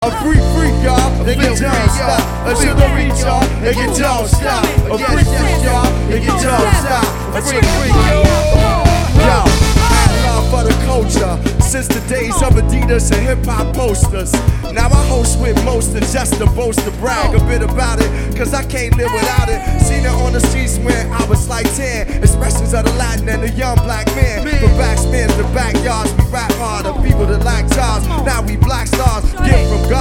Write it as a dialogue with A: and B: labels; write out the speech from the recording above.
A: A free y'all, nigga don't stop. A sugar reach y'all, nigga don't stop. A free y'all, nigga don't stop. A free yo. I had love for the culture since the days of Adidas and hip hop posters. Now I host with most and just to boast to brag a bit about it, cause I can't live without it. Seen it on the streets when I was like 10. Expressions of the Latin and the young black man. From backspins to backyards, we rap hard. The people that like jobs, now we black stars. Gift from God.